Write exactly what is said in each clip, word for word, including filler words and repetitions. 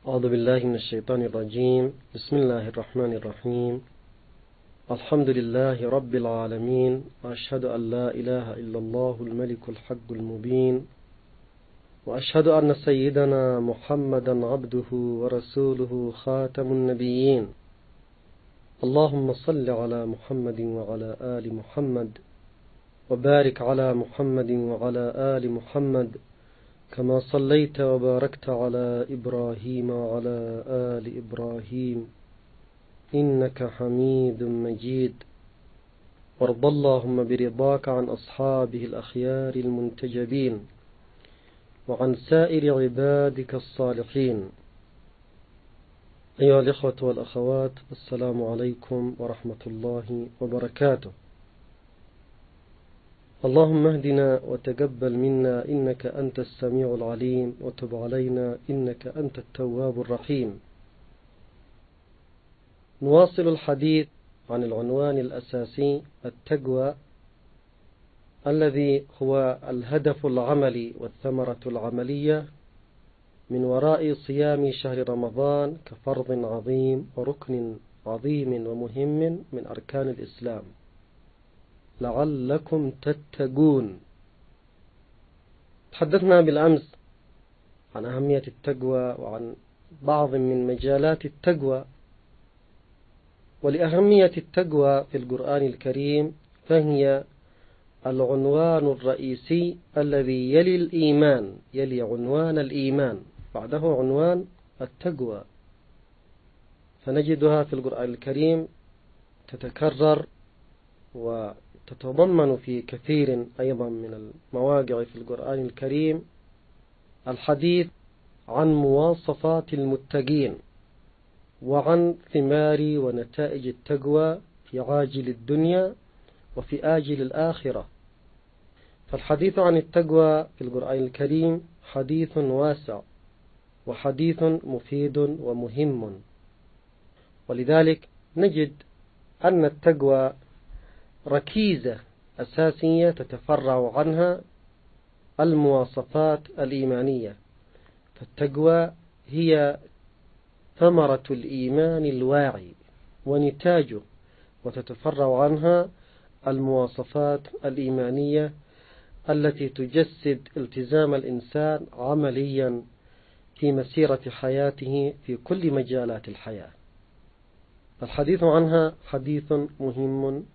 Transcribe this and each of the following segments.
أعوذ بالله من الشيطان الرجيم. بسم الله الرحمن الرحيم. الحمد لله رب العالمين، وأشهد أن لا إله إلا الله الملك الحق المبين، وأشهد أن سيدنا محمدا عبده ورسوله خاتم النبيين. اللهم صل على محمد وعلى آل محمد، وبارك على محمد وعلى آل محمد كما صليت وباركت على إبراهيم وعلى آل إبراهيم إنك حميد مجيد. وارض اللهم برضاك عن أصحابه الأخيار المنتجبين، وعن سائر عبادك الصالحين. أيها الإخوة والأخوات، السلام عليكم ورحمة الله وبركاته. اللهم اهدنا وتقبل منا إنك أنت السميع العليم، وتب علينا إنك أنت التواب الرحيم. نواصل الحديث عن العنوان الأساسي، التقوى، الذي هو الهدف العملي والثمرة العملية من وراء صيام شهر رمضان كفرض عظيم وركن عظيم ومهم من أركان الإسلام، لعلكم تتقون. تحدثنا بالأمس عن أهمية التقوى وعن بعض من مجالات التقوى. ولأهمية التقوى في القرآن الكريم فهي العنوان الرئيسي الذي يلي الإيمان، يلي عنوان الإيمان، بعده عنوان التقوى. فنجدها في القرآن الكريم تتكرر وتتضمن في كثير أيضا من المواقع في القرآن الكريم الحديث عن مواصفات المتقين وعن ثمار ونتائج التقوى في عاجل الدنيا وفي آجل الآخرة. فالحديث عن التقوى في القرآن الكريم حديث واسع وحديث مفيد ومهم. ولذلك نجد أن التقوى ركيزة أساسية تتفرع عنها المواصفات الإيمانية. فالتقوى هي ثمرة الإيمان الواعي ونتاجه، وتتفرع عنها المواصفات الإيمانية التي تجسد التزام الإنسان عمليا في مسيرة حياته في كل مجالات الحياة. الحديث عنها حديث مهم،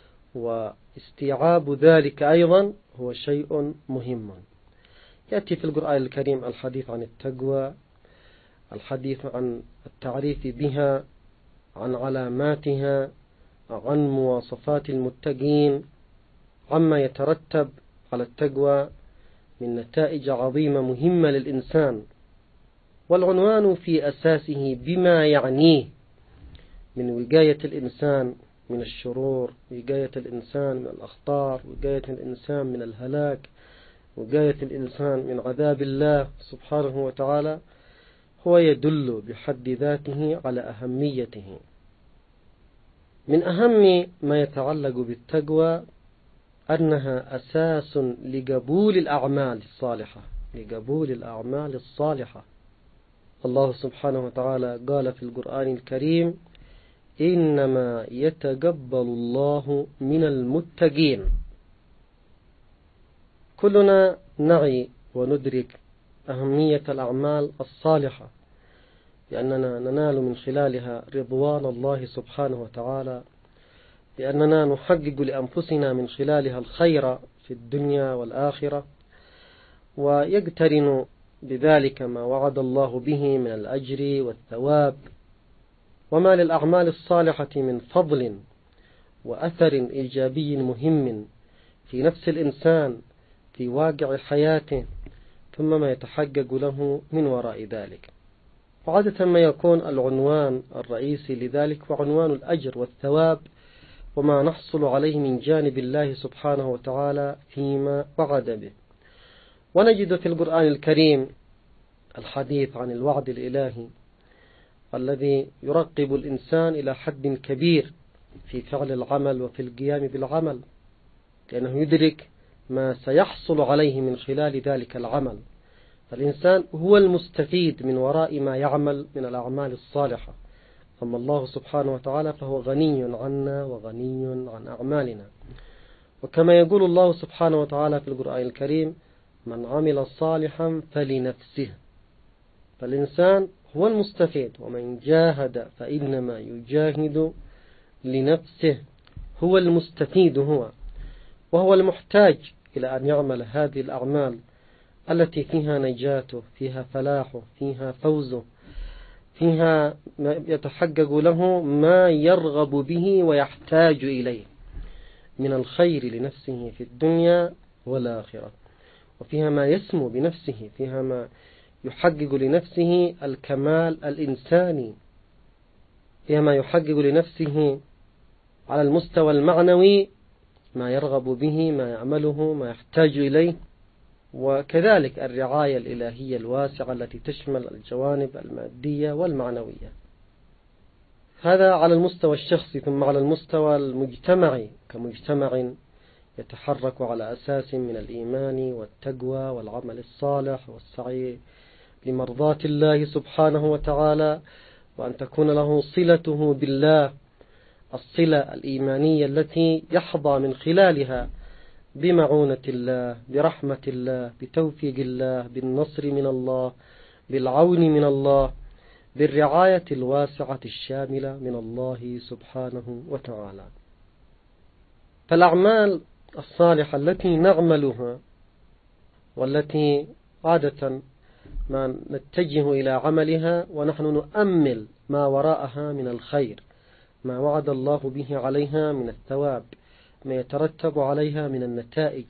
واستيعاب ذلك أيضا هو شيء مهم. يأتي في القرآن الكريم الحديث عن التقوى، الحديث عن التعريف بها، عن علاماتها، عن مواصفات المتقين، عما يترتب على التقوى من نتائج عظيمة مهمة للإنسان. والعنوان في أساسه بما يعنيه من وقاية الإنسان من الشرور، وقاية الإنسان من الأخطار، وقاية الإنسان من الهلاك، وقاية الإنسان من عذاب الله سبحانه وتعالى، هو يدل بحد ذاته على أهميته. من أهم ما يتعلق بالتقوى أنها أساس لقبول الأعمال الصالحة، لقبول الأعمال الصالحة. الله سبحانه وتعالى قال في القرآن الكريم: إنما يتقبل الله من المتقين. كلنا نعي وندرك أهمية الأعمال الصالحة، لأننا ننال من خلالها رضوان الله سبحانه وتعالى، لأننا نحقق لأنفسنا من خلالها الخير في الدنيا والآخرة، ويقترن بذلك ما وعد الله به من الأجر والثواب. وما للأعمال الصالحة من فضل وأثر إيجابي مهم في نفس الإنسان في واقع حياته، ثم ما يتحقق له من وراء ذلك. وعادة ما يكون العنوان الرئيسي لذلك هو عنوان الأجر والثواب، وما نحصل عليه من جانب الله سبحانه وتعالى فيما وعد به. ونجد في القرآن الكريم الحديث عن الوعد الإلهي الذي يرقب الإنسان إلى حد كبير في فعل العمل وفي القيام بالعمل، لأنه يدرك ما سيحصل عليه من خلال ذلك العمل. فالإنسان هو المستفيد من وراء ما يعمل من الأعمال الصالحة. أما الله سبحانه وتعالى فهو غني عنا وغني عن أعمالنا. وكما يقول الله سبحانه وتعالى في القرآن الكريم: من عمل صالحا فلنفسه. فالإنسان هو المستفيد، ومن جاهد فإنما يجاهد لنفسه. هو المستفيد هو، وهو المحتاج إلى أن يعمل هذه الأعمال التي فيها نجاته، فيها فلاحه، فيها فوزه، فيها يتحقق له ما يرغب به ويحتاج إليه من الخير لنفسه في الدنيا والآخرة، وفيها ما يسمو بنفسه، فيها ما يحقق لنفسه الكمال الإنساني، فيها ما يحقق لنفسه على المستوى المعنوي ما يرغب به، ما يعمله، ما يحتاج إليه. وكذلك الرعاية الإلهية الواسعة التي تشمل الجوانب المادية والمعنوية. هذا على المستوى الشخصي. ثم على المستوى المجتمعي كمجتمع يتحرك على أساس من الإيمان والتقوى والعمل الصالح والسعي لمرضاة الله سبحانه وتعالى، وأن تكون له صلته بالله، الصلة الإيمانية التي يحظى من خلالها بمعونة الله، برحمة الله، بتوفيق الله، بالنصر من الله، بالعون من الله، بالرعاية الواسعة الشاملة من الله سبحانه وتعالى. فالأعمال الصالحة التي نعملها والتي عادة ما نتجه إلى عملها ونحن نؤمل ما وراءها من الخير، ما وعد الله به عليها من الثواب، ما يترتب عليها من النتائج،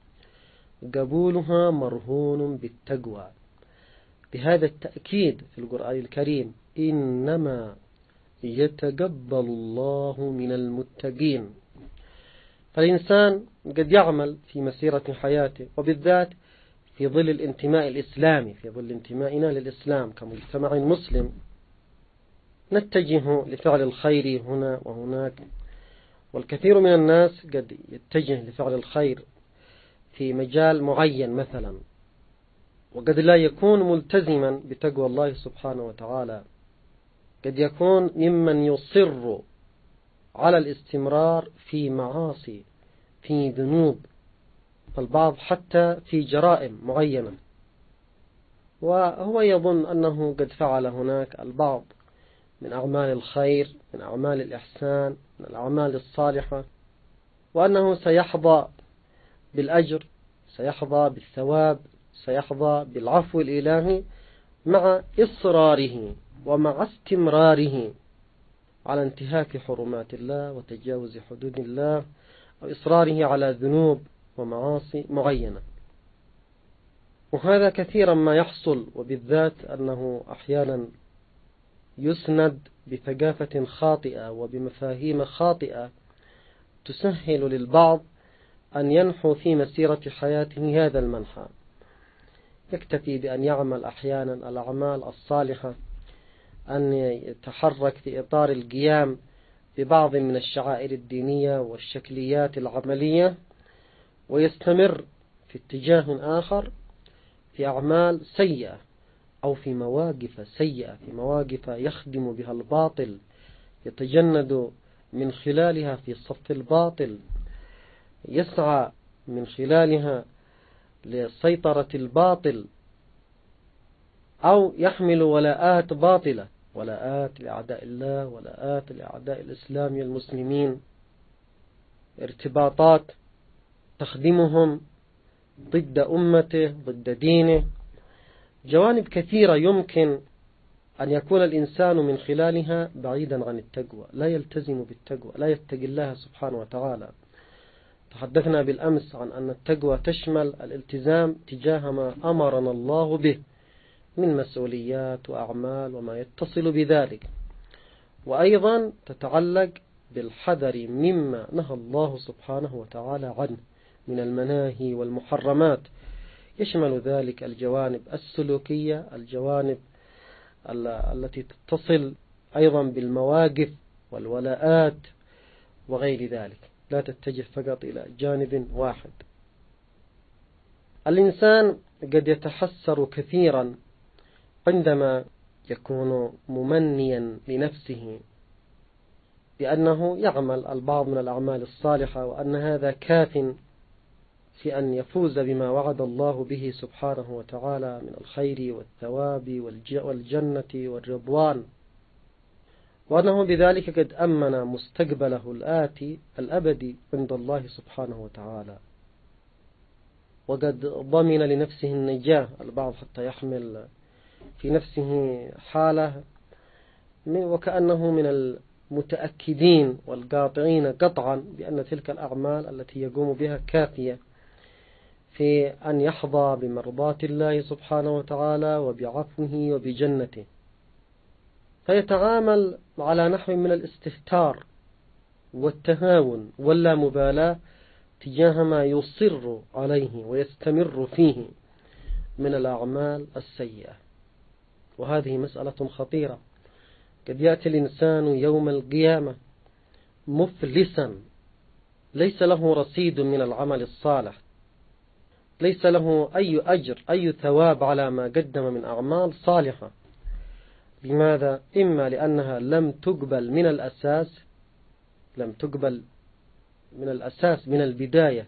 قبولها مرهون بالتقوى. بهذا التأكيد في القرآن الكريم: إنما يتقبل الله من المتقين. فالإنسان قد يعمل في مسيرة حياته، وبالذات في ظل الانتماء الإسلامي، في ظل انتمائنا للإسلام كمجتمع مسلم، نتجه لفعل الخير هنا وهناك. والكثير من الناس قد يتجه لفعل الخير في مجال معين مثلا، وقد لا يكون ملتزما بتقوى الله سبحانه وتعالى، قد يكون ممن يصر على الاستمرار في معاصي، في ذنوب، فالبعض حتى في جرائم معينة، وهو يظن أنه قد فعل هناك البعض من أعمال الخير، من أعمال الإحسان، من الأعمال الصالحة، وأنه سيحظى بالأجر، سيحظى بالثواب، سيحظى بالعفو الإلهي مع إصراره ومع استمراره على انتهاك حرمات الله وتجاوز حدود الله، وإصراره على ذنوب ومعاصي معينة. وهذا كثيرا ما يحصل، وبالذات أنه أحيانا يسند بثقافة خاطئة وبمفاهيم خاطئة تسهل للبعض أن ينحو في مسيرة حياته هذا المنحى. يكتفي بأن يعمل أحيانا الأعمال الصالحة، أن يتحرك في إطار القيام ببعض من الشعائر الدينية والشكليات العملية، ويستمر في اتجاه آخر في أعمال سيئة أو في مواقف سيئة، في مواقف يخدم بها الباطل، يتجند من خلالها في صف الباطل، يسعى من خلالها لسيطرة الباطل، أو يحمل ولاءات باطلة، ولاءات لأعداء الله، ولاءات لأعداء الإسلام والمسلمين، ارتباطات تخدمهم ضد أمته، ضد دينه. جوانب كثيرة يمكن أن يكون الإنسان من خلالها بعيدا عن التقوى، لا يلتزم بالتقوى، لا يتقي الله سبحانه وتعالى. تحدثنا بالأمس عن أن التقوى تشمل الالتزام تجاه ما أمرنا الله به من مسؤوليات وأعمال وما يتصل بذلك، وأيضا تتعلق بالحذر مما نهى الله سبحانه وتعالى عنه من المناهي والمحرمات، يشمل ذلك الجوانب السلوكية، الجوانب التي تتصل أيضا بالمواقف والولاءات وغير ذلك، لا تتجه فقط إلى جانب واحد. الإنسان قد يتحسر كثيرا عندما يكون ممنيا لنفسه بأنه يعمل البعض من الأعمال الصالحة وأن هذا كاف في أن يفوز بما وعد الله به سبحانه وتعالى من الخير والثواب والجنة والرضوان، وأنه بذلك قد أمن مستقبله الآتي الأبدي عند الله سبحانه وتعالى، وقد ضمن لنفسه النجاة. البعض حتى يحمل في نفسه حالة وكأنه من المتأكدين والقاطعين قطعا بأن تلك الأعمال التي يقوم بها كافية في أن يحظى بمرضاة الله سبحانه وتعالى وبعفوه وبجنته، فيتعامل على نحو من الاستهتار والتهاون واللامبالاة تجاه ما يصر عليه ويستمر فيه من الأعمال السيئة. وهذه مسألة خطيرة. قد يأتي الإنسان يوم القيامة مفلسا، ليس له رصيد من العمل الصالح، ليس له أي أجر أي ثواب على ما قدم من أعمال صالحة. لماذا؟ إما لأنها لم تقبل من الأساس، لم تقبل من الأساس من البداية،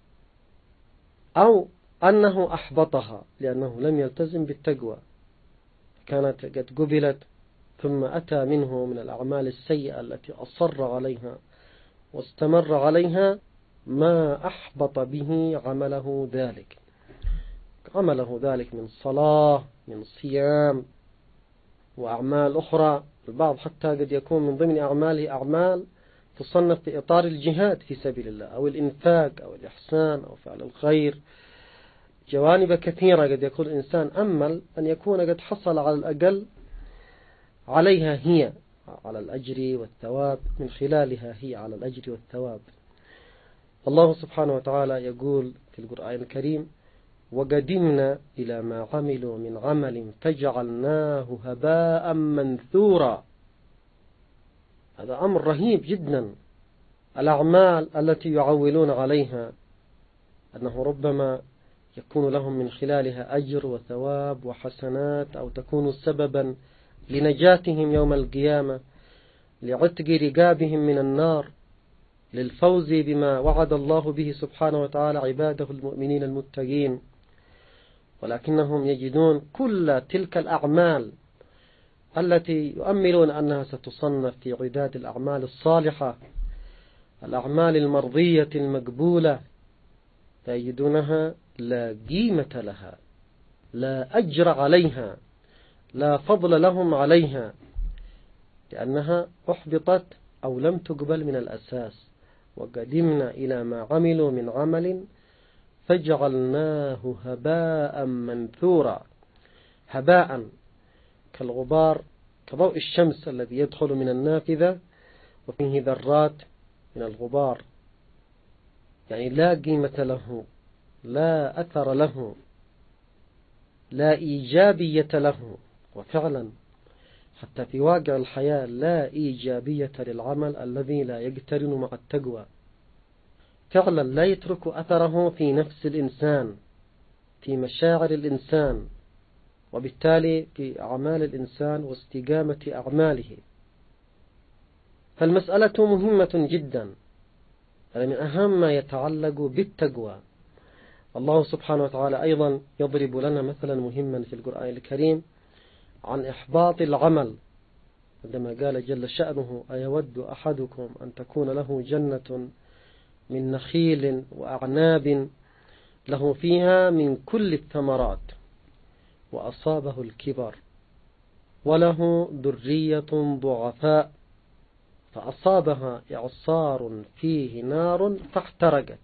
أو أنه أحبطها لأنه لم يلتزم بالتقوى، كانت قد قبلت ثم أتى منه من الأعمال السيئة التي أصر عليها واستمر عليها ما أحبط به عمله ذلك عمله ذلك من صلاة، من صيام، وأعمال أخرى. البعض حتى قد يكون من ضمن أعماله أعمال تصنف في إطار الجهاد في سبيل الله أو الإنفاق أو الإحسان أو فعل الخير، جوانب كثيرة قد يكون الإنسان أمل أن يكون قد حصل على الأقل عليها هي على الأجر والثواب، من خلالها هي على الأجر والثواب. الله سبحانه وتعالى يقول في القرآن الكريم: وقدمنا إلى ما عملوا من عمل فجعلناه هباء منثورا. هذا أمر رهيب جدا. الأعمال التي يعولون عليها أنه ربما يكون لهم من خلالها أجر وثواب وحسنات، أو تكون سببا لنجاتهم يوم القيامة، لعتق رقابهم من النار، للفوز بما وعد الله به سبحانه وتعالى عباده المؤمنين المتقين. ولكنهم يجدون كل تلك الأعمال التي يؤملون أنها ستصنف في عداد الأعمال الصالحة، الأعمال المرضية المقبولة، يجدونها لا قيمة لها، لا أجر عليها، لا فضل لهم عليها، لأنها أحبطت أو لم تقبل من الأساس. وقدمنا إلى ما عملوا من عمل فجعلناه هباء منثورا. هباء كالغبار، كضوء الشمس الذي يدخل من النافذة وفيه ذرات من الغبار، يعني لا قيمة له، لا أثر له، لا إيجابية له. وفعلا حتى في واقع الحياة لا إيجابية للعمل الذي لا يقترن مع التقوى. فعلا لا يترك أثره في نفس الإنسان، في مشاعر الإنسان، وبالتالي في أعمال الإنسان واستقامة أعماله. فالمسألة مهمة جدا، هذا من أهم ما يتعلق بالتقوى. الله سبحانه وتعالى أيضا يضرب لنا مثلا مهما في القرآن الكريم عن إحباط العمل، عندما قال جل شأنه: أيود أحدكم أن تكون له جنة من نخيل وأعناب له فيها من كل الثمرات وأصابه الكبر وله ذرية ضعفاء فأصابها إعصار فيه نار فاحترقت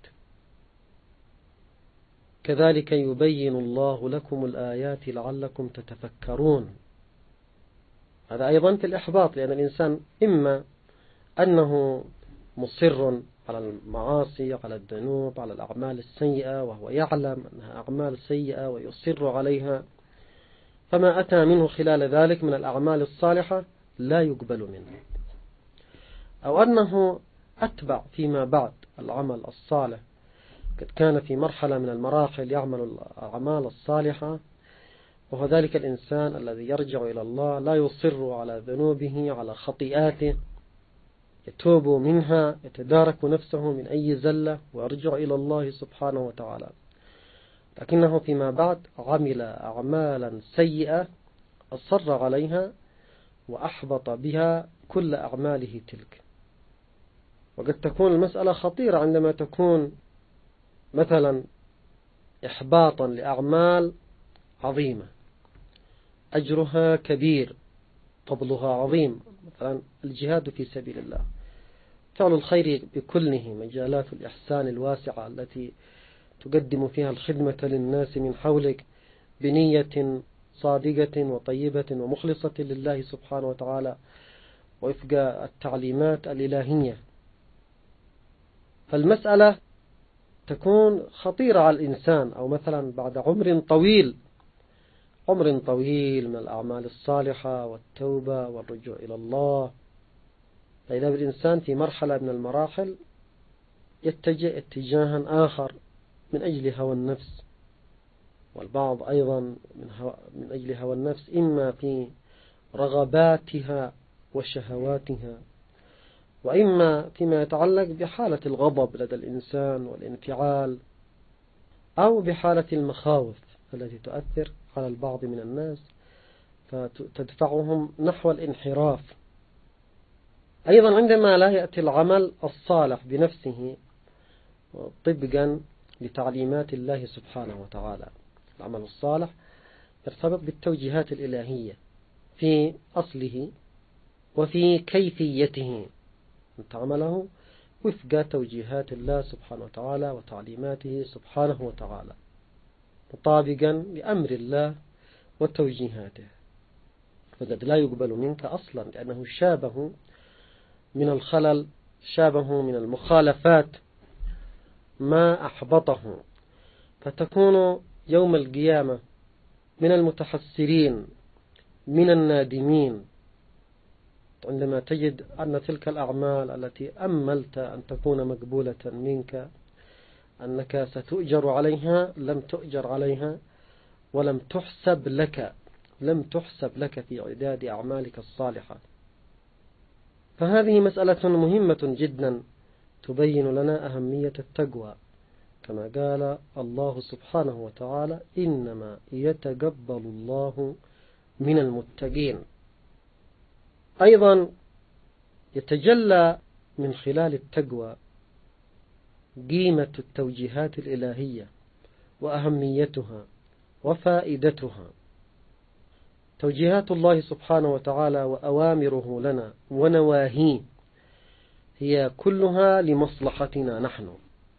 كذلك يبين الله لكم الآيات لعلكم تتفكرون. هذا أيضا في الإحباط، لأن الإنسان إما أنه مصر على المعاصي، على الذنوب، على الأعمال السيئة، وهو يعلم أنها أعمال سيئة ويصر عليها، فما أتى منه خلال ذلك من الأعمال الصالحة لا يقبل منه، أو أنه أتبع فيما بعد العمل الصالح قد كان في مرحلة من المراحل يعمل الأعمال الصالحة، وهو ذلك الإنسان الذي يرجع إلى الله لا يصر على ذنوبه على خطيئاته، يتوب منها، يتدارك نفسه من أي زلة ويرجع إلى الله سبحانه وتعالى. لكنه فيما بعد عمل أعمالا سيئة أصر عليها وأحبط بها كل أعماله تلك. وقد تكون المسألة خطيرة عندما تكون مثلا إحباطا لأعمال عظيمة أجرها كبير، فضلها عظيم، مثلا الجهاد في سبيل الله، فعل الخير بكله، مجالات الإحسان الواسعة التي تقدم فيها الخدمة للناس من حولك بنية صادقة وطيبة ومخلصة لله سبحانه وتعالى وفق التعليمات الإلهية. فالمسألة تكون خطيرة على الإنسان، أو مثلا بعد عمر طويل عمر طويل من الأعمال الصالحة والتوبة والرجوع إلى الله، فإذا بالإنسان في مرحلة من المراحل يتجه اتجاها آخر من أجل هوى النفس، والبعض أيضا من, هو من أجل هوى النفس إما في رغباتها وشهواتها، وإما فيما يتعلق بحالة الغضب لدى الإنسان والانفعال، أو بحالة المخاوف التي تؤثر على البعض من الناس فتدفعهم نحو الانحراف. أيضا عندما لا يأتي العمل الصالح بنفسه طبقا لتعليمات الله سبحانه وتعالى، العمل الصالح يرتبط بالتوجيهات الإلهية في أصله وفي كيفيته، أن تعمله وفق توجيهات الله سبحانه وتعالى وتعليماته سبحانه وتعالى، مطابقا لأمر الله وتوجيهاته، فقد لا يقبل منك أصلا، لأنه شابه من الخلل، شابه من المخالفات ما أحبطه، فتكون يوم القيامة من المتحسرين من النادمين عندما تجد أن تلك الأعمال التي أملت أن تكون مقبولة منك أنك ستؤجر عليها لم تؤجر عليها ولم تحسب لك لم تحسب لك في عداد أعمالك الصالحة. فهذه مسألة مهمة جدا تبين لنا أهمية التقوى، كما قال الله سبحانه وتعالى إنما يتقبل الله من المتقين. أيضا يتجلى من خلال التقوى قيمة التوجيهات الإلهية وأهميتها وفائدتها. توجيهات الله سبحانه وتعالى وأوامره لنا ونواهيه هي كلها لمصلحتنا نحن،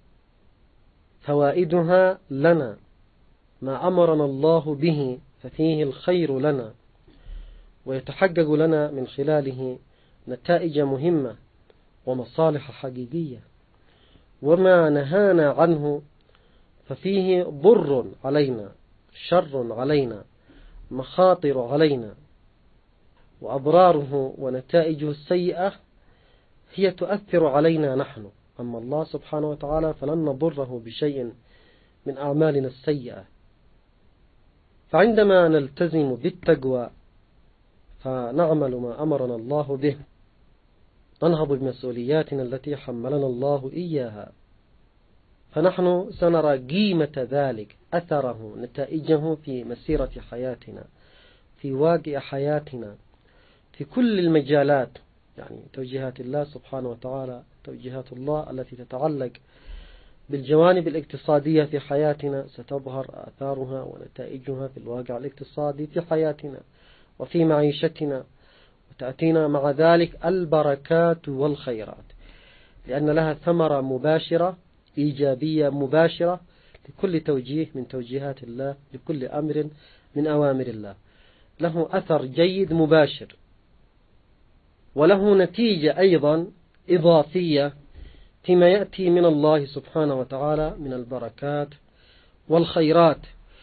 فوائدها لنا ما أمرنا الله به ففيه الخير لنا، ويتحقق لنا من خلاله نتائج مهمة ومصالح حقيقية، وما نهانا عنه ففيه ضر علينا، شر علينا، مخاطر علينا، وأضراره ونتائجه السيئة هي تؤثر علينا نحن. أما الله سبحانه وتعالى فلن نضره بشيء من أعمالنا السيئة. فعندما نلتزم بالتقوى فنعمل ما أمرنا الله به، ننهض بمسؤولياتنا التي حملنا الله إياها، فنحن سنرى قيمة ذلك، أثره، نتائجه في مسيرة حياتنا، في واقع حياتنا، في كل المجالات، يعني توجيهات الله سبحانه وتعالى، توجيهات الله التي تتعلق بالجوانب الاقتصادية في حياتنا ستظهر آثارها ونتائجها في الواقع الاقتصادي في حياتنا وفي معيشتنا، وتأتينا مع ذلك البركات والخيرات، لأن لها ثمرة مباشرة إيجابية مباشرة لكل توجيه من توجيهات الله، لكل أمر من أوامر الله له أثر جيد مباشر، وله نتيجة أيضا إضافية فيما يأتي من الله سبحانه وتعالى من البركات والخيرات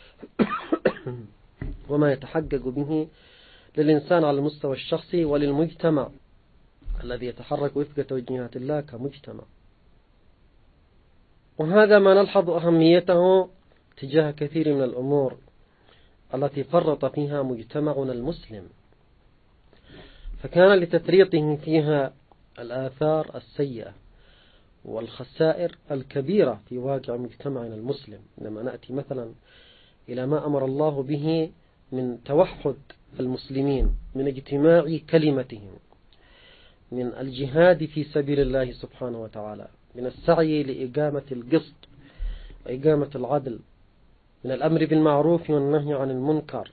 وما يتحقق به للإنسان على المستوى الشخصي وللمجتمع الذي يتحرك وفق توجيهات الله كمجتمع. وهذا ما نلحظ أهميته تجاه كثير من الأمور التي فرط فيها مجتمعنا المسلم، فكان لتفريطه فيها الآثار السيئة والخسائر الكبيرة في واقع مجتمعنا المسلم. لما نأتي مثلا إلى ما أمر الله به من توحد المسلمين، من اجتماع كلمتهم، من الجهاد في سبيل الله سبحانه وتعالى، من السعي لإقامة القسط وإقامة العدل، من الأمر بالمعروف والنهي عن المنكر،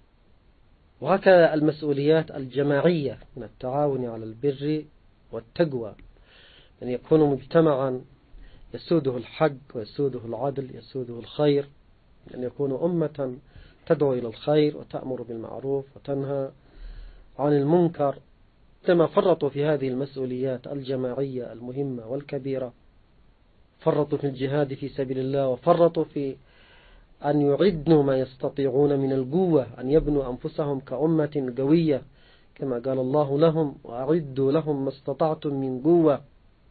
وهكذا المسؤوليات الجماعية من التعاون على البر والتقوى، أن يكون مجتمعا يسوده الحق ويسوده العدل يسوده الخير، أن يكون أمة تدعو إلى الخير وتأمر بالمعروف وتنهى عن المنكر. كما فرطوا في هذه المسؤوليات الجماعية المهمة والكبيرة، فرطوا في الجهاد في سبيل الله، وفرطوا في أن يعدوا ما يستطيعون من القوة، أن يبنوا أنفسهم كأمة قوية، كما قال الله لهم وأعدوا لهم ما استطعتم من قوة.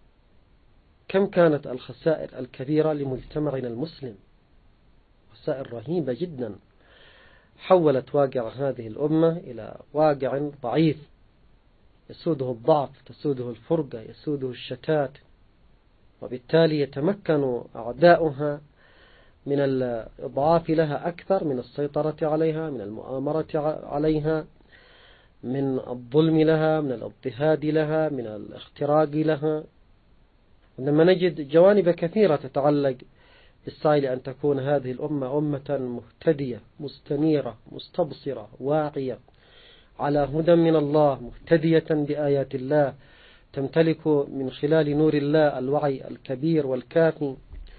كم كانت الخسائر الكبيرة لمجتمعنا المسلم، خسائر رهيبة جدا، حولت واقع هذه الأمة إلى واقع ضعيف يسوده الضعف، تسوده الفرقة، يسوده الشتات، وبالتالي يتمكن أعداؤها من الإضعاف لها أكثر، من السيطرة عليها، من المؤامرة عليها، من الظلم لها، من الاضطهاد لها، من الاختراق لها. لما نجد جوانب كثيرة تتعلق بالسعي لأن تكون هذه الأمة أمة مهتدية مستنيرة مستبصرة واعية على هدى من الله، مهتدية بآيات الله، تمتلك من خلال نور الله الوعي الكبير والكافي،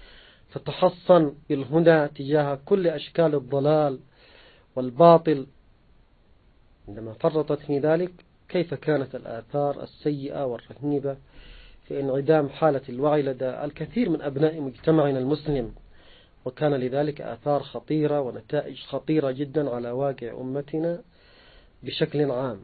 تتحصن بالهدى تجاه كل أشكال الضلال والباطل. عندما فرطت في ذلك كيف كانت الآثار السيئة والرهيبة في انعدام حالة الوعي لدى الكثير من أبناء مجتمعنا المسلم، وكان لذلك آثار خطيرة ونتائج خطيرة جدا على واقع أمتنا بشكل عام.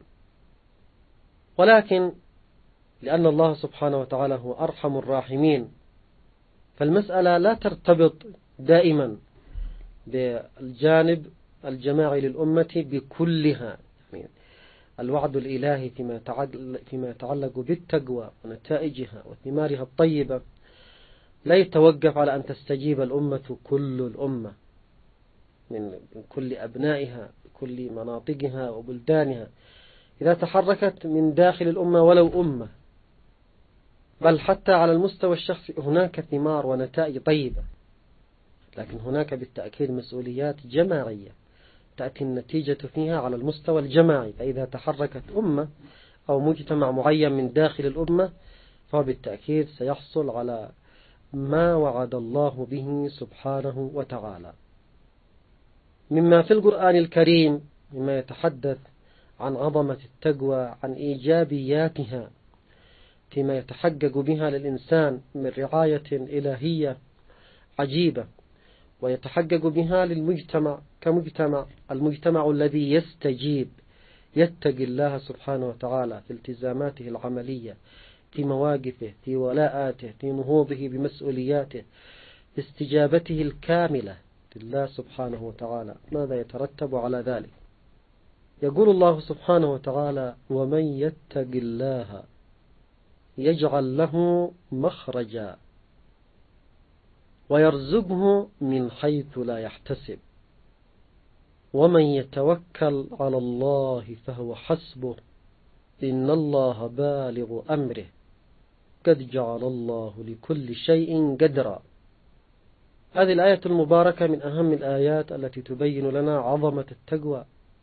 ولكن لأن الله سبحانه وتعالى هو أرحم الراحمين، فالمسألة لا ترتبط دائما بالجانب الجماعي للأمة بكلها. يعني الوعد الإلهي فيما يتعلق بالتقوى ونتائجها وثمارها الطيبة لا يتوقف على أن تستجيب الأمة كل الأمة من كل أبنائها بكل مناطقها وبلدانها إذا تحركت من داخل الأمة ولو أمة، بل حتى على المستوى الشخصي هناك ثمار ونتائج طيبة، لكن هناك بالتأكيد مسؤوليات جماعية تأتي النتيجة فيها على المستوى الجماعي. فإذا تحركت أمة أو مجتمع معين من داخل الأمة فهو بالتأكيد سيحصل على ما وعد الله به سبحانه وتعالى. مما في القرآن الكريم مما يتحدث عن عظمة التقوى، عن إيجابياتها فيما يتحقق بها للإنسان من رعاية إلهية عجيبة، ويتحقق بها للمجتمع كمجتمع، المجتمع الذي يستجيب يتقي الله سبحانه وتعالى في التزاماته العملية، في مواقفه، في ولاءاته، في نهوضه بمسؤولياته، في استجابته الكاملة لله سبحانه وتعالى. ماذا يترتب على ذلك؟ يقول الله سبحانه وتعالى: ومن يتق الله يجعل له مخرجا ويرزقه من حيث لا يحتسب ومن يتوكل على الله فهو حسبه إن الله بالغ أمره قد جعل الله لكل شيء قدرا. هذه الآية المباركة من أهم الآيات التي تبين لنا عظمة التقوى،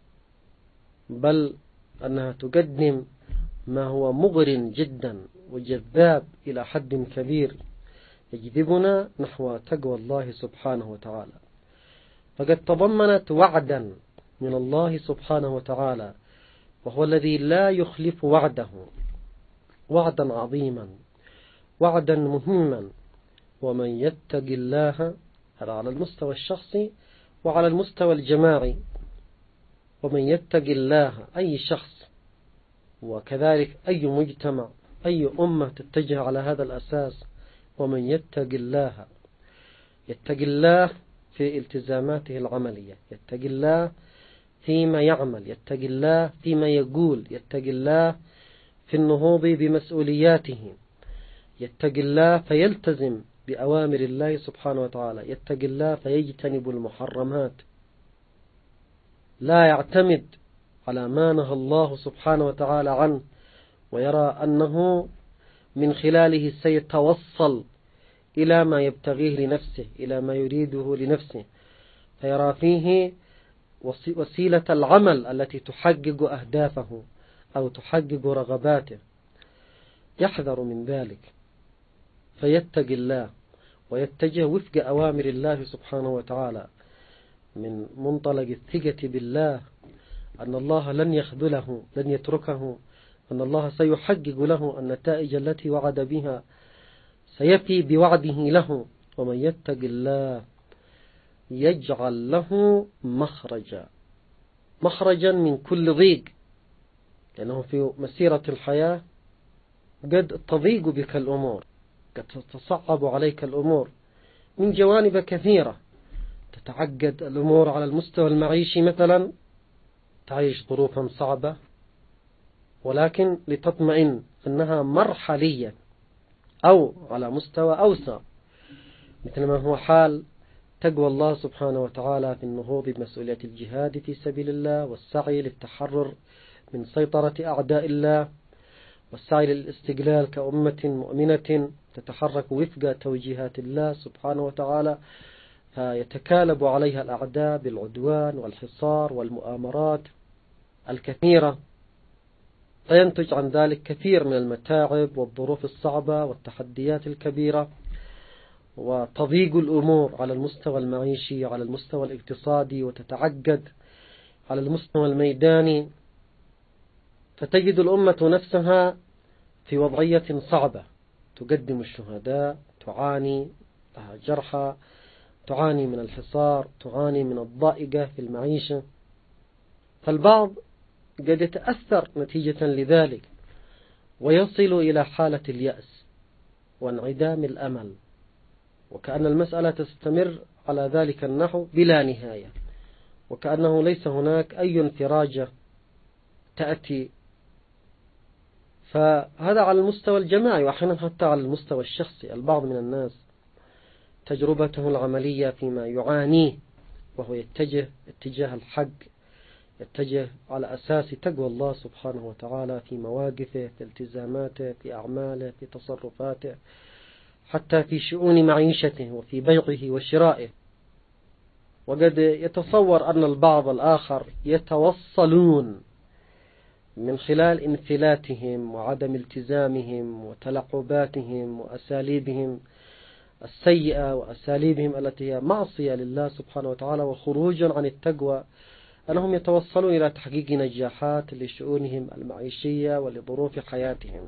بل أنها تقدم ما هو مغر جدا وجذاب إلى حد كبير يجذبنا نحو تقوى الله سبحانه وتعالى. فقد تضمنت وعدا من الله سبحانه وتعالى، وهو الذي لا يخلف وعده، وعدا عظيما، وعدا مهما. ومن يتق الله، هذا على المستوى الشخصي وعلى المستوى الجماعي. ومن يتق الله، أي شخص وكذلك أي مجتمع أي أمة تتجه على هذا الأساس. ومن يتق الله يتقي الله في التزاماته العملية، يتقي الله فيما يعمل، يتقي الله فيما يقول، يتقي الله في النهوض بمسؤولياته، يتقي الله فيلتزم بأوامر الله سبحانه وتعالى، يتقي الله فيجتنب المحرمات، لا يعتمد على ما نهى الله سبحانه وتعالى عنه ويرى أنه من خلاله سيتوصل إلى ما يبتغيه لنفسه، إلى ما يريده لنفسه، فيرى فيه وسيلة العمل التي تحقق أهدافه أو تحقق رغباته، يحذر من ذلك فيتقي الله ويتجه وفق أوامر الله سبحانه وتعالى من منطلق الثقة بالله أن الله لن يخذله، لن يتركه، أن الله سيحقق له النتائج التي وعد بها، سيفي بوعده له. ومن يتق الله يجعل له مخرجا، مخرجا من كل ضيق، لأنه في مسيرة الحياة قد تضيق بك الأمور، قد تتصعب عليك الأمور من جوانب كثيرة، تتعقد الأمور على المستوى المعيشي، مثلا تعيش ظروفا صعبة، ولكن لتطمئن أنها مرحلية، أو على مستوى أوسع مثل ما هو حال تقوى الله سبحانه وتعالى في النهوض بمسؤولية الجهاد في سبيل الله، والسعي للتحرر من سيطرة أعداء الله، والسعي للاستقلال كأمة مؤمنة تتحرك وفق توجيهات الله سبحانه وتعالى، فيتكالب عليها الأعداء بالعدوان والحصار والمؤامرات الكثيرة، فينتج عن ذلك كثير من المتاعب والظروف الصعبة والتحديات الكبيرة، وتضيق الأمور على المستوى المعيشي، على المستوى الاقتصادي، وتتعقد على المستوى الميداني، فتجد الأمة نفسها في وضعية صعبة، تقدم الشهداء، تعاني لها جرحى، تعاني من الحصار، تعاني من الضائقة في المعيشة، فالبعض قد يتأثر نتيجة لذلك ويصل إلى حالة اليأس وانعدام الأمل، وكأن المسألة تستمر على ذلك النحو بلا نهاية، وكأنه ليس هناك أي انفراجة تأتي. فهذا على المستوى الجماعي، وأحيانا حتى على المستوى الشخصي. البعض من الناس تجربته العملية فيما يعانيه وهو يتجه اتجاه الحق، يتجه على أساس تقوى الله سبحانه وتعالى في مواقفه، في التزاماته، في أعماله، في تصرفاته، حتى في شؤون معيشته وفي بيعه وشرائه. وقد يتصور أن البعض الآخر يتوصلون من خلال انفلاتهم وعدم التزامهم وتلعباتهم وأساليبهم السيئة وأساليبهم التي هي معصية لله سبحانه وتعالى وخروجا عن التقوى، أنهم يتوصلون إلى تحقيق نجاحات لشؤونهم المعيشية ولظروف حياتهم،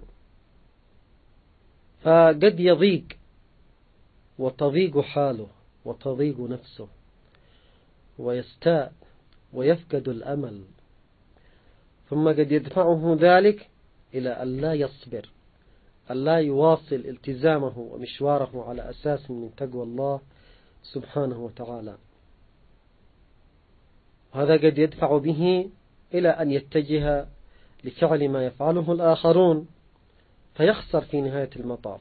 فقد يضيق وتضيق حاله وتضيق نفسه ويستاء ويفقد الأمل، ثم قد يدفعه ذلك إلى أن لا يصبر، أن لا يواصل التزامه ومشواره على أساس من تقوى الله سبحانه وتعالى. هذا قد يدفع به إلى أن يتجه لفعل ما يفعله الآخرون فيخسر في نهاية المطاف.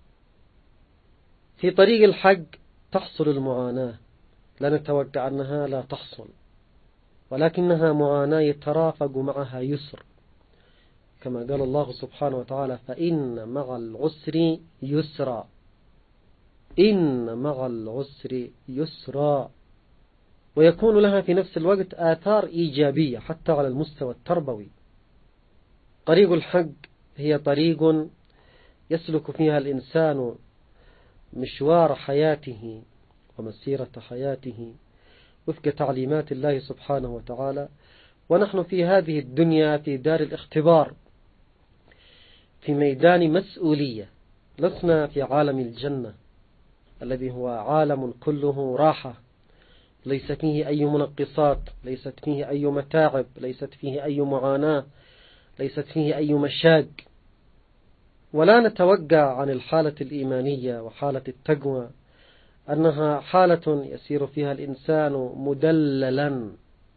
في طريق الحق تحصل المعاناة، لا نتوقع أنها لا تحصل، ولكنها معاناة يترافق معها يسر، كما قال الله سبحانه وتعالى: فإن مع العسر يسرا، إن مع العسر يسرا، ويكون لها في نفس الوقت آثار إيجابية حتى على المستوى التربوي. طريق الحق هي طريق يسلك فيها الإنسان مشوار حياته ومسيرة حياته وفق تعليمات الله سبحانه وتعالى، ونحن في هذه الدنيا في دار الاختبار، في ميدان مسؤولية، لسنا في عالم الجنة الذي هو عالم كله راحة، ليس فيه أي منقصات، ليست فيه أي متاعب، ليست فيه أي معاناة، ليست فيه أي مشاق. ولا نتوقع عن الحالة الإيمانية وحالة التقوى أنها حالة يسير فيها الإنسان مدللا،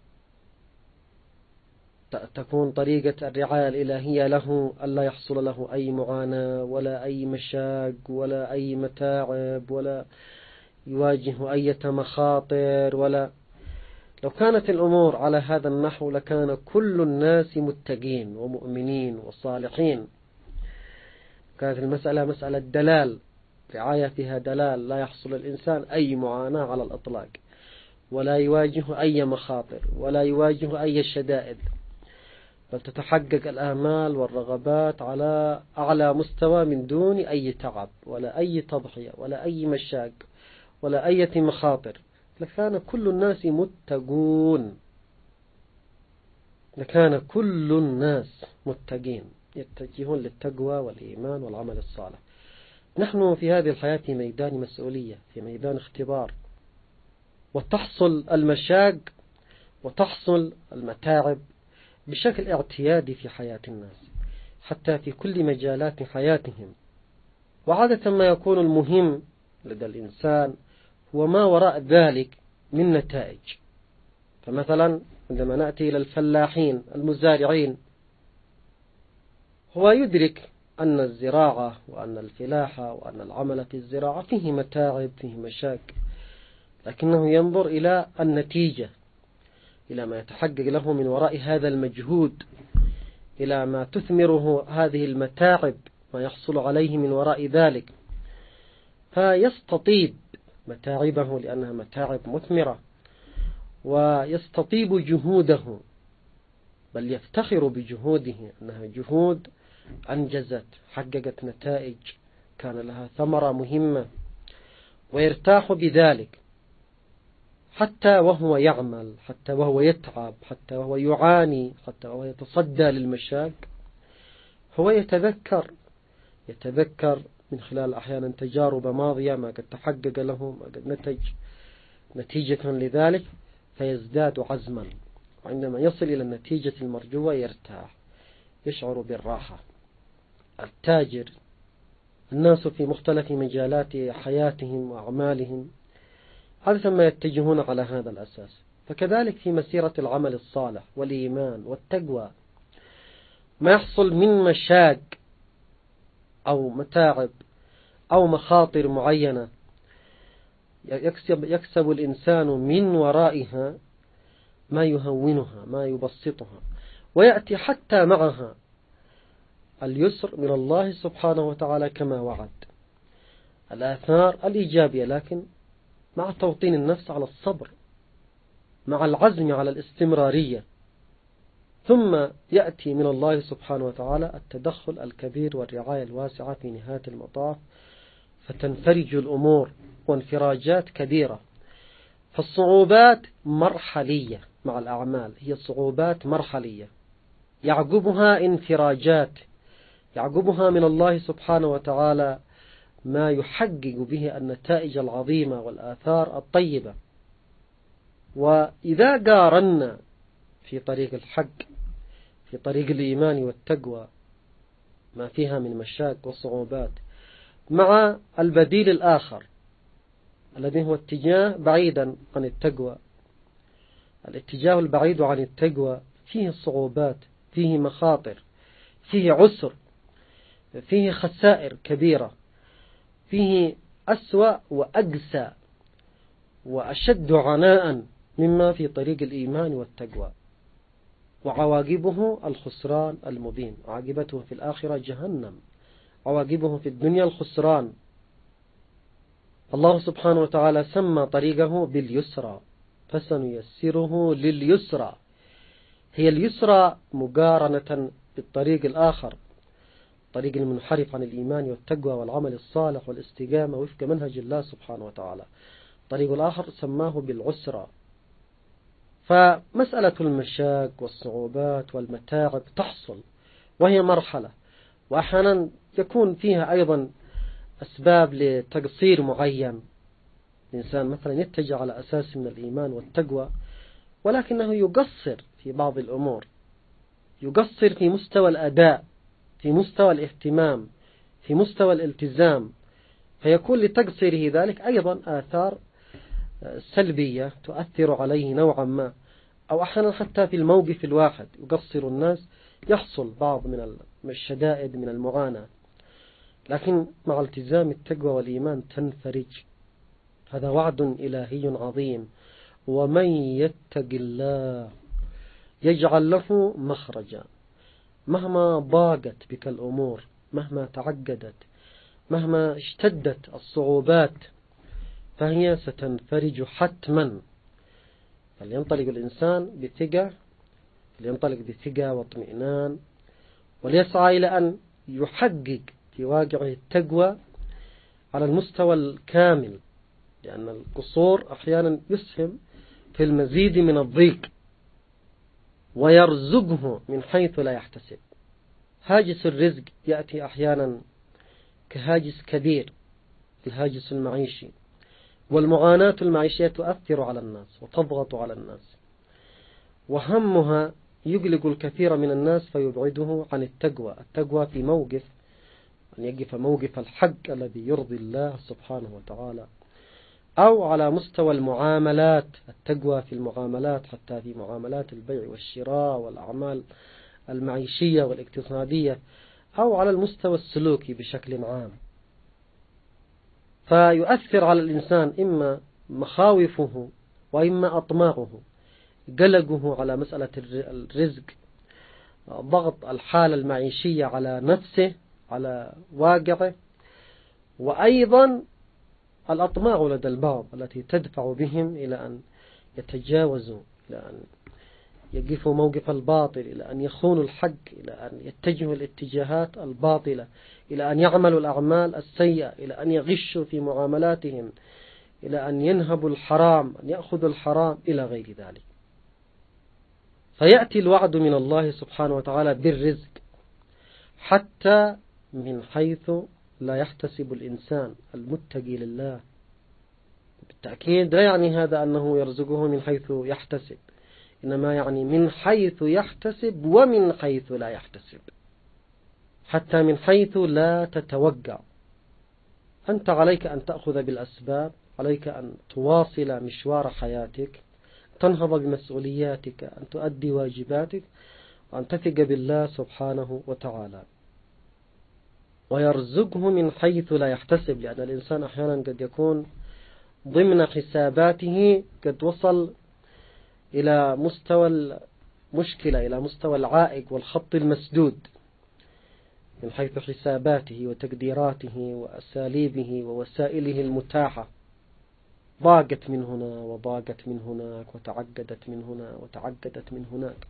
تكون طريقة الرعاية الإلهية له ألا يحصل له أي معاناة ولا أي مشاق ولا أي متاعب ولا يواجه أي مخاطر. ولا لو كانت الأمور على هذا النحو لكان كل الناس متقين ومؤمنين وصالحين. كانت المسألة مسألة دلال، رعاية فيها دلال، لا يحصل الإنسان أي معاناة على الأطلاق ولا يواجه أي مخاطر ولا يواجه أي شدائد، بل تتحقق الآمال والرغبات على أعلى مستوى من دون أي تعب ولا أي تضحية ولا أي مشاق ولا أي مخاطر. لكان كل الناس متقون، لكان كل الناس متقين يتجهون للتقوى والإيمان والعمل الصالح. نحن في هذه الحياة في ميدان مسؤولية، في ميدان اختبار، وتحصل المشاق وتحصل المتاعب بشكل اعتيادي في حياة الناس حتى في كل مجالات حياتهم. وعادة ما يكون المهم لدى الإنسان هو ما وراء ذلك من نتائج. فمثلا عندما نأتي إلى الفلاحين المزارعين، هو يدرك أن الزراعة وأن الفلاحة وأن العمل في الزراعة فيه متاعب فيه مشاق، لكنه ينظر إلى النتيجة، إلى ما يتحقق له من وراء هذا المجهود، إلى ما تثمره هذه المتاعب، ما يحصل عليه من وراء ذلك، فيستطيب متاعبه لأنها متاعب مثمرة، ويستطيب جهوده، بل يفتخر بجهوده أنها جهود أنجزت، حققت نتائج، كان لها ثمرة مهمة، ويرتاح بذلك حتى وهو يعمل، حتى وهو يتعب، حتى وهو يعاني، حتى وهو يتصدى للمشاق. هو يتذكر يتذكر من خلال أحيانا تجارب ماضية ما قد تحقق له، ما قد نتج نتيجة لذلك، فيزداد عزما، وعندما يصل إلى النتيجة المرجوة يرتاح، يشعر بالراحة. التاجر، الناس في مختلف مجالات حياتهم وأعمالهم عادة ما يتجهون على هذا الأساس. فكذلك في مسيرة العمل الصالح والإيمان والتقوى، ما يحصل من مشاق أو متاعب أو مخاطر معينة يكسب, يكسب الإنسان من ورائها ما يهونها، ما يبسطها، ويأتي حتى معها اليسر من الله سبحانه وتعالى كما وعد، الآثار الإيجابية، لكن مع توطين النفس على الصبر، مع العزم على الاستمرارية. ثم يأتي من الله سبحانه وتعالى التدخل الكبير والرعاية الواسعة في نهاية المطاف، فتنفرج الأمور وانفراجات كبيرة. فالصعوبات مرحلية مع الأعمال، هي صعوبات مرحلية يعقبها انفراجات، يعقبها من الله سبحانه وتعالى ما يحقق به النتائج العظيمة والآثار الطيبة. وإذا قارنا في طريق الحق، في طريق الإيمان والتقوى، ما فيها من مشاق وصعوبات، مع البديل الآخر الذي هو اتجاه بعيدا عن التقوى، الاتجاه البعيد عن التقوى فيه صعوبات، فيه مخاطر، فيه عسر، فيه خسائر كبيرة، فيه أسوأ وأقسى وأشد عناء مما في طريق الإيمان والتقوى، وعواقبه الخسران المبين، عاقبته في الآخرة جهنم، عواقبه في الدنيا الخسران. الله سبحانه وتعالى سمى طريقه باليسرى، فسنيسره لليسرى، هي اليسرى مقارنة بالطريق الآخر، الطريق المنحرف عن الإيمان والتقوى والعمل الصالح والاستقامة وفق منهج الله سبحانه وتعالى. الطريق الآخر سماه بالعسرى. فمسألة المشاق والصعوبات والمتاعب تحصل، وهي مرحلة، وأحيانا يكون فيها أيضا أسباب لتقصير معين. الإنسان مثلا يتجه على أساس من الإيمان والتقوى، ولكنه يقصر في بعض الأمور، يقصر في مستوى الأداء، في مستوى الاهتمام، في مستوى الالتزام، فيكون لتقصيره ذلك أيضا آثار سلبية تؤثر عليه نوعا ما، أو أحيانا حتى في الموقف الواحد يقصر الناس يحصل بعض من الشدائد من المعاناة، لكن مع التزام التقوى والإيمان تنفرج. هذا وعد إلهي عظيم. ومن يتق الله يجعل له مخرجا. مهما ضاقت بك الأمور، مهما تعقدت، مهما اشتدت الصعوبات، فهي ستنفرج حتما. فلينطلق الإنسان بثقة، لينطلق بثقة واطمئنان، وليسعى إلى أن يحقق في واقعه التقوى على المستوى الكامل، لأن القصور أحيانا يسهم في المزيد من الضيق، ويرزقه من حيث لا يحتسب. هاجس الرزق يأتي أحيانا كهاجس كبير، الهاجس المعيشي، والمعاناة المعيشية تؤثر على الناس وتضغط على الناس، وهمها يقلق الكثير من الناس فيبعده عن التقوى. التقوى في موقف أن يقف موقف الحق الذي يرضي الله سبحانه وتعالى، أو على مستوى المعاملات، التقوى في المعاملات حتى في معاملات البيع والشراء والأعمال المعيشية والاقتصادية، أو على المستوى السلوكي بشكل عام. فيؤثر على الإنسان إما مخاوفه وإما أطماعه، قلقه على مسألة الرزق، ضغط الحالة المعيشية على نفسه على واقعه، وأيضا الأطماع لدى البعض التي تدفع بهم إلى أن يتجاوزوا، إلى أن يقفوا موقف الباطل، إلى أن يخونوا الحق، إلى أن يتجهوا الاتجاهات الباطلة، إلى أن يعملوا الأعمال السيئة، إلى أن يغشوا في معاملاتهم، إلى أن ينهبوا الحرام، أن يأخذوا الحرام، إلى غير ذلك. فيأتي الوعد من الله سبحانه وتعالى بالرزق حتى من حيث لا يحتسب الإنسان المتقي لله. بالتأكيد لا يعني هذا أنه يرزقه من حيث يحتسب، إنما يعني من حيث يحتسب ومن حيث لا يحتسب، حتى من حيث لا تتوقع. أنت عليك أن تأخذ بالأسباب، عليك أن تواصل مشوار حياتك، تنهض بمسؤولياتك، أن تؤدي واجباتك، وأن تثق بالله سبحانه وتعالى. ويرزقه من حيث لا يحتسب، لأن الإنسان أحيانا قد يكون ضمن حساباته قد وصل إلى مستوى المشكلة، إلى مستوى العائق والخط المسدود من حيث حساباته وتقديراته وأساليبه ووسائله المتاحة، ضاقت من هنا وضاقت من هناك، وتعقدت من هنا وتعقدت من هناك.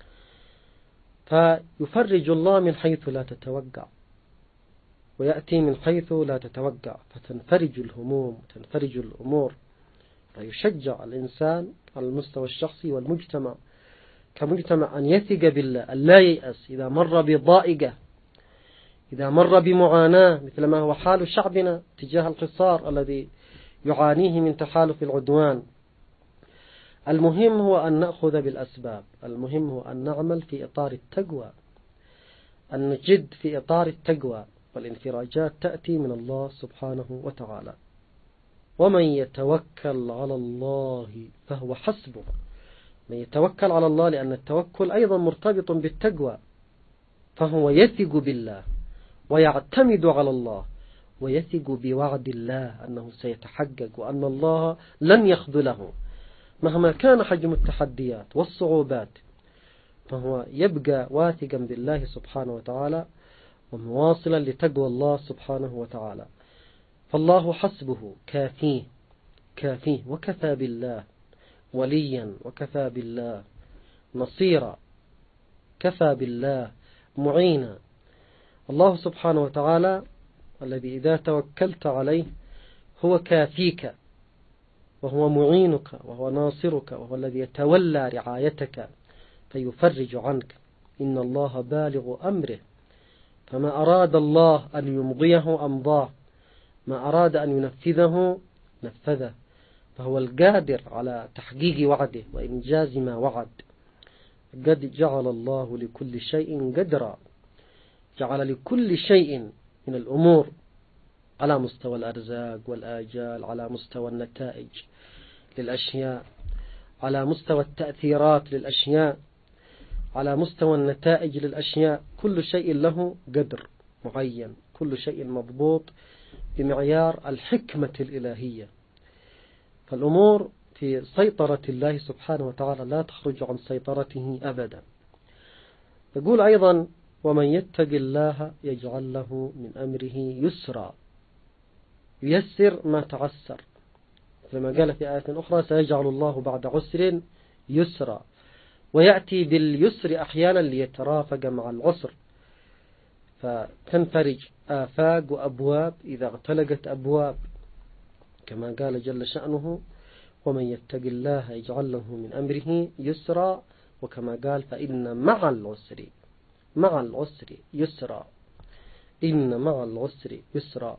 فيفرج الله من حيث لا تتوقع، ويأتي من حيث لا تتوقع، فتنفرج الهموم وتنفرج الأمور. فيشجع الإنسان على المستوى الشخصي والمجتمع كمجتمع أن يثق بالله، أن لا ييأس إذا مر بضائقة، إذا مر بمعاناة، مثل ما هو حال شعبنا تجاه القصار الذي يعانيه من تحالف العدوان. المهم هو أن نأخذ بالأسباب، المهم هو أن نعمل في إطار التقوى، أن نجد في إطار التقوى، والانفراجات تأتي من الله سبحانه وتعالى. ومن يتوكل على الله فهو حسبه. من يتوكل على الله، لأن التوكل أيضا مرتبط بالتقوى، فهو يثق بالله ويعتمد على الله ويثق بوعد الله أنه سيتحقق، وأن الله لن يخذله مهما كان حجم التحديات والصعوبات، فهو يبقى واثقا بالله سبحانه وتعالى ومواصلا لتقوى الله سبحانه وتعالى. فالله حسبه، كافيه كافيه، وكفى بالله وليا، وكفى بالله نصيرا، كفى بالله معينا. الله سبحانه وتعالى الذي إذا توكلت عليه هو كافيك، وهو معينك، وهو ناصرك، وهو الذي يتولى رعايتك فيفرج عنك. إن الله بالغ أمره، فما أراد الله أن يمضيه أمضاه، ما أراد أن ينفذه نفذه، فهو القادر على تحقيق وعده وإنجاز ما وعد. قد جعل الله لكل شيء قدرا، جعل لكل شيء من الأمور على مستوى الأرزاق والآجال، على مستوى النتائج للأشياء، على مستوى التأثيرات للأشياء، على مستوى النتائج للأشياء. كل شيء له قدر معين، كل شيء مضبوط بمعيار الحكمة الإلهية. فالأمور في سيطرة الله سبحانه وتعالى لا تخرج عن سيطرته أبدا. يقول أيضا: ومن يتق الله يجعل له من أمره يسرا، ييسر ما تعسر، لما قال في آية أخرى: سيجعل الله بعد عسر يسرا. ويأتي باليسر أحيانا ليترافق مع العسر، فتنفرج آفاق وأبواب إذا اغتلقت أبواب، كما قال جل شأنه: ومن يتق الله يجعل له من أمره يسرا، وكما قال: فإن مع العسر مع العسر يسرا، إن مع العسر يسرا.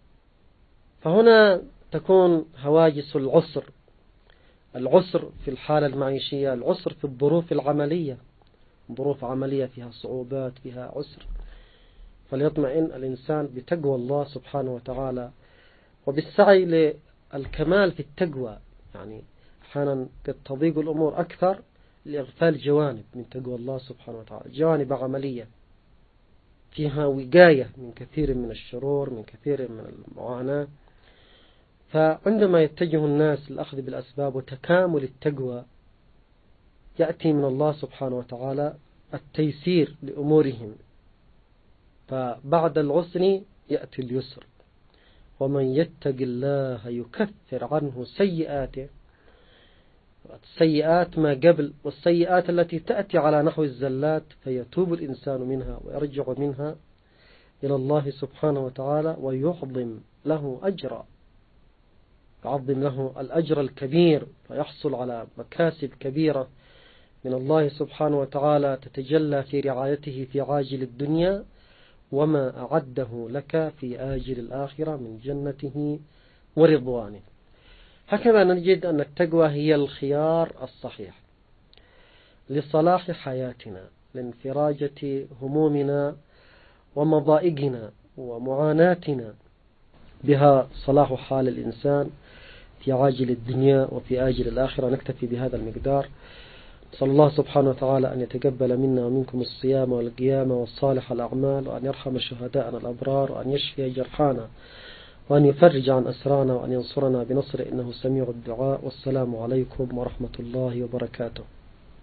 فهنا تكون هواجس العسر، العسر في الحالة المعيشية، العسر في الظروف العملية، ظروف عملية فيها صعوبات، فيها عسر، فليطمئن الإنسان بتقوى الله سبحانه وتعالى وبالسعي للكمال في التقوى. يعني أحيانا قد تضيق الأمور أكثر لإغفال جوانب من تقوى الله سبحانه وتعالى، جوانب عملية فيها وقاية من كثير من الشرور، من كثير من المعاناة. فعندما يتجه الناس للأخذ بالأسباب وتكامل التقوى، يأتي من الله سبحانه وتعالى التيسير لأمورهم، فبعد العسر يأتي اليسر. ومن يتق الله يكفر عنه سيئاته، السيئات ما قبل والسيئات التي تأتي على نحو الزلات، فيتوب الإنسان منها ويرجع منها إلى الله سبحانه وتعالى ويعظم له أجرا، يعظم له الأجر الكبير، فيحصل على مكاسب كبيرة من الله سبحانه وتعالى تتجلى في رعايته في عاجل الدنيا، وما أعده لك في آجل الآخرة من جنته ورضوانه. هكذا نجد أن التقوى هي الخيار الصحيح لصلاح حياتنا، لانفراجة همومنا ومضائقنا ومعاناتنا، بها صلاح حال الإنسان في عاجل الدنيا وفي آجل الآخرة. نكتفي بهذا المقدار. صلى الله سبحانه وتعالى أن يتقبل منا ومنكم الصيام والقيام والصالح الأعمال، وأن يرحم شهداءنا الأبرار، وأن يشفي جرحانا، وأن يفرج عن أسرانا، وأن ينصرنا بنصره إنه سميع الدعاء. والسلام عليكم ورحمة الله وبركاته.